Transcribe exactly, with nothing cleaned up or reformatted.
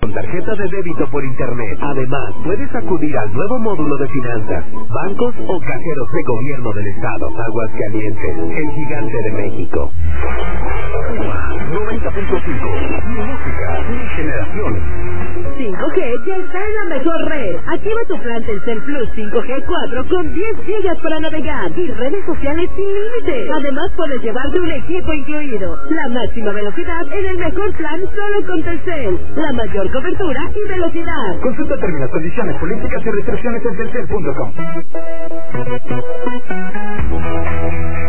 Con tarjeta de débito por internet. Además, puedes acudir al nuevo módulo de finanzas, bancos o cajeros de gobierno del estado. Aguascalientes, el gigante de México. noventa punto cinco. Mi música, mi generación. cinco G ya está en la mejor red. Activa tu plan Telcel Plus cinco G cuatro con diez gigas para navegar y redes sociales sin límite. Además, puedes llevarte un equipo incluido. La máxima velocidad en el mejor plan solo con Telcel. La mayor cobertura y velocidad. Consulta términos, condiciones, políticas y restricciones en telcel punto com.